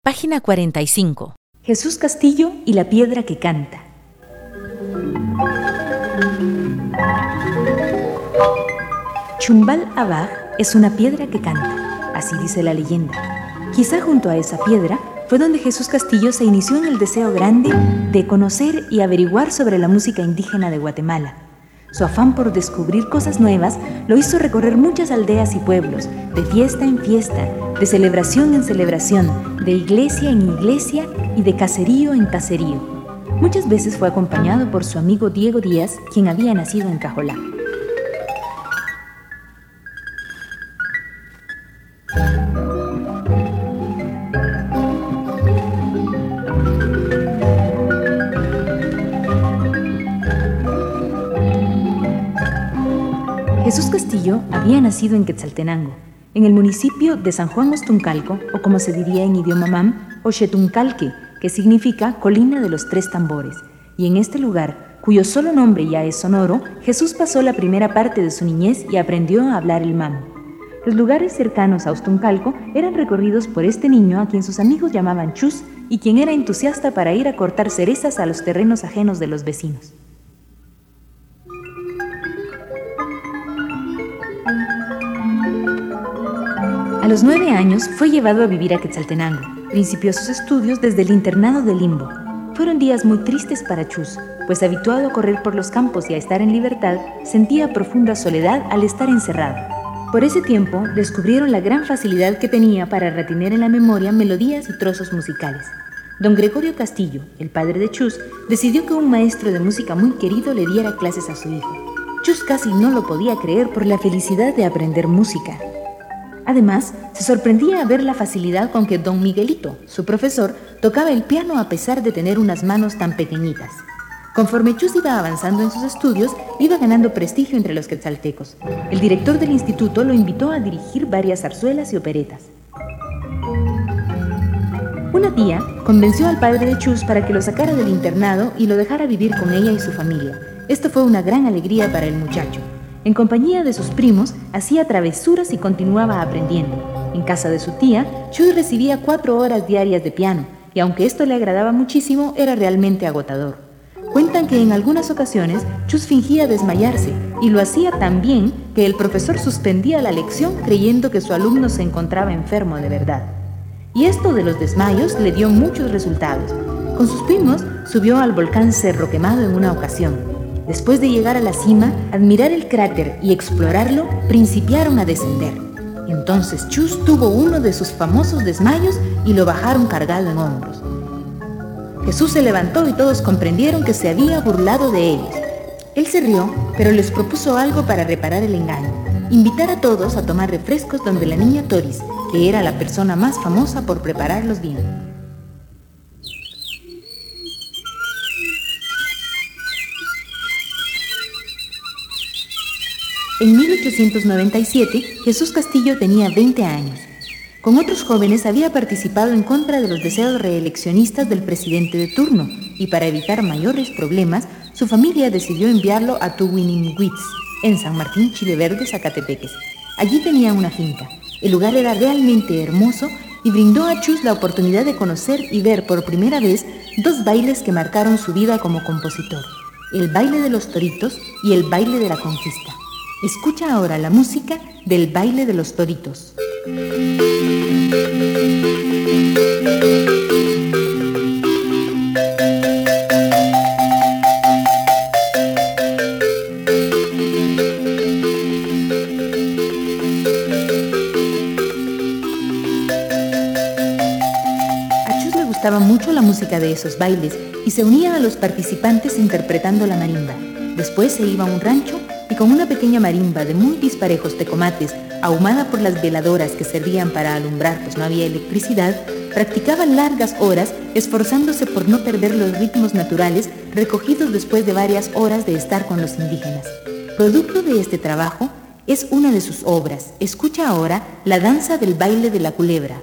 Página 45. Jesús Castillo y la piedra que canta. Chumbal Abaj es una piedra que canta, así dice la leyenda. Quizá junto a esa piedra fue donde Jesús Castillo se inició en el deseo grande de conocer y averiguar sobre la música indígena de Guatemala. Su afán por descubrir cosas nuevas lo hizo recorrer muchas aldeas y pueblos, de fiesta en fiesta, de celebración en celebración, de iglesia en iglesia y de caserío en caserío. Muchas veces fue acompañado por su amigo Diego Díaz, quien había nacido en Cajolá. Jesús Castillo había nacido en Quetzaltenango, en el municipio de San Juan Ostuncalco, o como se diría en idioma mam, Oxetuncalque, que significa colina de los tres tambores. Y en este lugar, cuyo solo nombre ya es sonoro, Jesús pasó la primera parte de su niñez y aprendió a hablar el mam. Los lugares cercanos a Ostuncalco eran recorridos por este niño a quien sus amigos llamaban Chus y quien era entusiasta para ir a cortar cerezas a los terrenos ajenos de los vecinos. A los 9 años fue llevado a vivir a Quetzaltenango. Principió sus estudios desde el internado de Limbo. Fueron días muy tristes para Chus, pues habituado a correr por los campos y a estar en libertad, sentía profunda soledad al estar encerrado. Por ese tiempo descubrieron la gran facilidad que tenía para retener en la memoria melodías y trozos musicales. Don Gregorio Castillo, el padre de Chus, decidió que un maestro de música muy querido le diera clases a su hijo. Chus casi no lo podía creer por la felicidad de aprender música. Además, se sorprendía a ver la facilidad con que don Miguelito, su profesor, tocaba el piano a pesar de tener unas manos tan pequeñitas. Conforme Chus iba avanzando en sus estudios, iba ganando prestigio entre los quetzaltecos. El director del instituto lo invitó a dirigir varias zarzuelas y operetas. Una tía convenció al padre de Chus para que lo sacara del internado y lo dejara vivir con ella y su familia. Esto fue una gran alegría para el muchacho. En compañía de sus primos, hacía travesuras y continuaba aprendiendo. En casa de su tía, Chus recibía 4 horas diarias de piano, y aunque esto le agradaba muchísimo, era realmente agotador. Cuentan que en algunas ocasiones, Chus fingía desmayarse, y lo hacía tan bien que el profesor suspendía la lección creyendo que su alumno se encontraba enfermo de verdad. Y esto de los desmayos le dio muchos resultados. Con sus primos, subió al volcán Cerro Quemado en una ocasión. Después de llegar a la cima, admirar el cráter y explorarlo, principiaron a descender. Entonces Chus tuvo uno de sus famosos desmayos y lo bajaron cargado en hombros. Jesús se levantó y todos comprendieron que se había burlado de ellos. Él se rió, pero les propuso algo para reparar el engaño: invitar a todos a tomar refrescos donde la niña Toris, que era la persona más famosa por prepararlos bien. En 1897, Jesús Castillo tenía 20 años. Con otros jóvenes había participado en contra de los deseos reeleccionistas del presidente de turno y para evitar mayores problemas, su familia decidió enviarlo a Tuwiniwitz, en San Martín, Chileverde, Zacatepeques. Allí tenía una finca. El lugar era realmente hermoso y brindó a Chus la oportunidad de conocer y ver por primera vez 2 bailes que marcaron su vida como compositor: el baile de los toritos y el baile de la conquista. Escucha ahora la música del baile de los toritos. A Chus le gustaba mucho la música de esos bailes y se unía a los participantes interpretando la marimba. Después se iba a un rancho y con una pequeña marimba de muy disparejos tecomates, ahumada por las veladoras que servían para alumbrar pues no había electricidad, practicaban largas horas esforzándose por no perder los ritmos naturales recogidos después de varias horas de estar con los indígenas. Producto de este trabajo es una de sus obras. Escucha ahora la danza del baile de la culebra.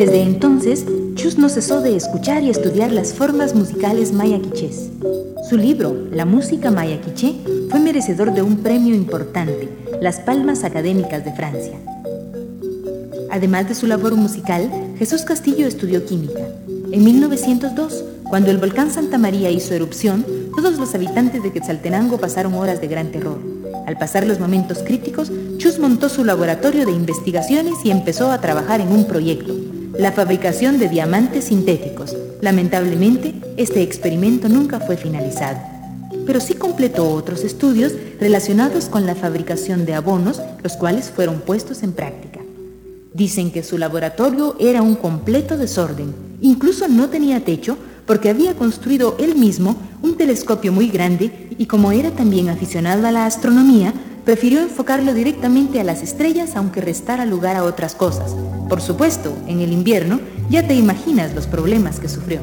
Desde entonces, Chus no cesó de escuchar y estudiar las formas musicales maya quichés. Su libro, La música maya quiché, fue merecedor de un premio importante, las Palmas Académicas de Francia. Además de su labor musical, Jesús Castillo estudió química. En 1902, cuando el volcán Santa María hizo erupción, todos los habitantes de Quetzaltenango pasaron horas de gran terror. Al pasar los momentos críticos, Chus montó su laboratorio de investigaciones y empezó a trabajar en un proyecto, la fabricación de diamantes sintéticos. Lamentablemente, este experimento nunca fue finalizado, pero sí completó otros estudios relacionados con la fabricación de abonos, los cuales fueron puestos en práctica. Dicen que su laboratorio era un completo desorden, incluso no tenía techo porque había construido él mismo un telescopio muy grande y como era también aficionado a la astronomía, prefirió enfocarlo directamente a las estrellas aunque restara lugar a otras cosas. Por supuesto, en el invierno ya te imaginas los problemas que sufrió.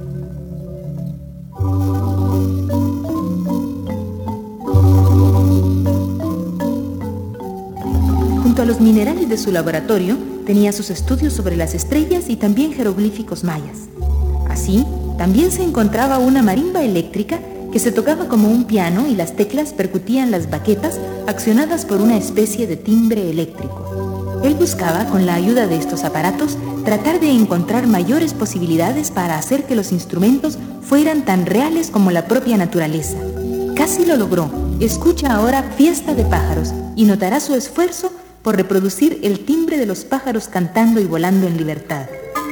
Junto a los minerales de su laboratorio, tenía sus estudios sobre las estrellas y también jeroglíficos mayas. Así, también se encontraba una marimba eléctrica que se tocaba como un piano y las teclas percutían las baquetas accionadas por una especie de timbre eléctrico. Él buscaba, con la ayuda de estos aparatos, tratar de encontrar mayores posibilidades para hacer que los instrumentos fueran tan reales como la propia naturaleza. Casi lo logró. Escucha ahora Fiesta de Pájaros y notará su esfuerzo por reproducir el timbre de los pájaros cantando y volando en libertad.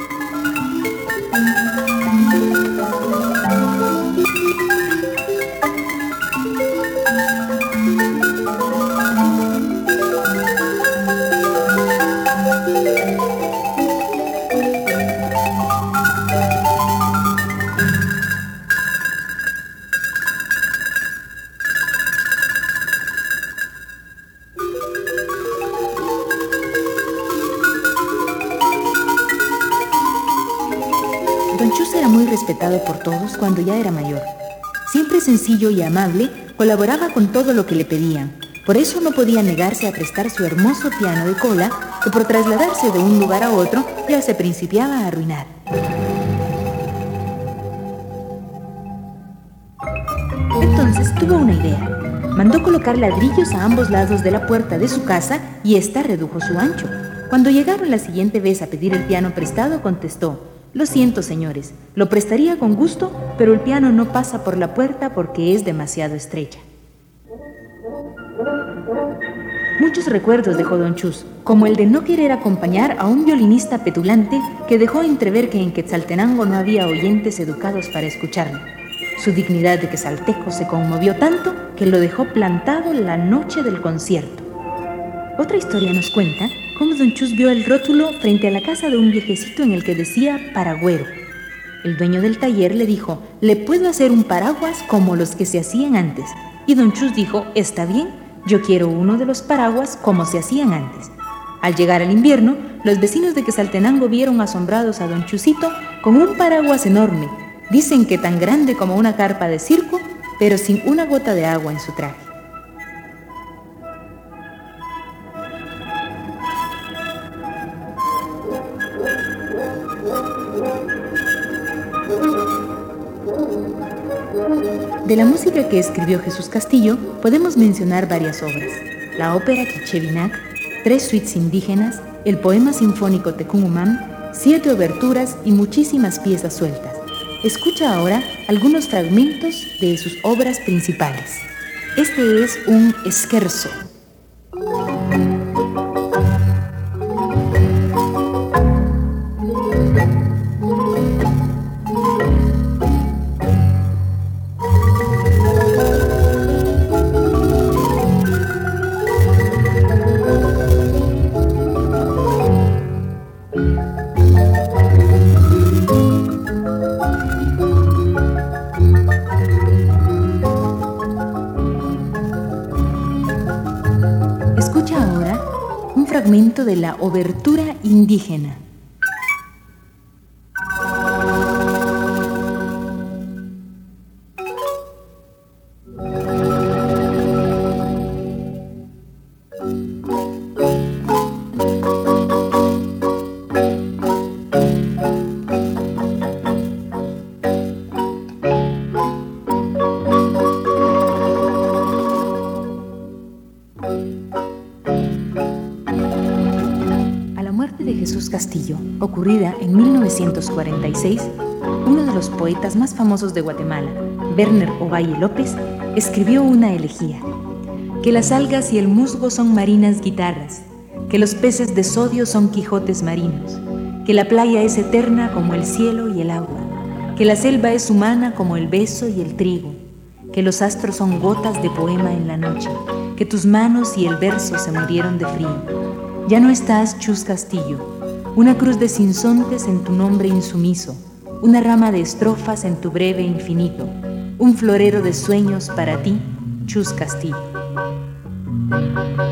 Don Chus era muy respetado por todos cuando ya era mayor. Siempre sencillo y amable, colaboraba con todo lo que le pedían. Por eso no podía negarse a prestar su hermoso piano de cola, que por trasladarse de un lugar a otro ya se principiaba a arruinar. Entonces tuvo una idea. Mandó colocar ladrillos a ambos lados de la puerta de su casa y ésta redujo su ancho. Cuando llegaron la siguiente vez a pedir el piano prestado, contestó: «Lo siento, señores, lo prestaría con gusto, pero el piano no pasa por la puerta porque es demasiado estrecha». Muchos recuerdos dejó Don Chus, como el de no querer acompañar a un violinista petulante que dejó entrever que en Quetzaltenango no había oyentes educados para escucharlo. Su dignidad de quetzalteco se conmovió tanto que lo dejó plantado la noche del concierto. Otra historia nos cuenta cómo Don Chus vio el rótulo frente a la casa de un viejecito en el que decía Paragüero. El dueño del taller le dijo: «Le puedo hacer un paraguas como los que se hacían antes». Y Don Chus dijo: «Está bien, yo quiero uno de los paraguas como se hacían antes». Al llegar al invierno, los vecinos de Quetzaltenango vieron asombrados a Don Chusito con un paraguas enorme, dicen que tan grande como una carpa de circo, pero sin una gota de agua en su traje. De la música que escribió Jesús Castillo podemos mencionar varias obras: la ópera Quiché-Vinac, 3 suites indígenas, el poema sinfónico Tecún-Umam, 7 oberturas y muchísimas piezas sueltas. Escucha ahora algunos fragmentos de sus obras principales. Este es un scherzo. Escucha ahora un fragmento de la obertura indígena. Jesús Castillo, ocurrida en 1946, uno de los poetas más famosos de Guatemala, Werner Ovalle López, escribió una elegía. Que las algas y el musgo son marinas guitarras, que los peces de sodio son quijotes marinos, que la playa es eterna como el cielo y el agua, que la selva es humana como el beso y el trigo, que los astros son gotas de poema en la noche, que tus manos y el verso se murieron de frío. Ya no estás, Chus Castillo, una cruz de sinsontes en tu nombre insumiso, una rama de estrofas en tu breve infinito, un florero de sueños para ti, Chus Castillo.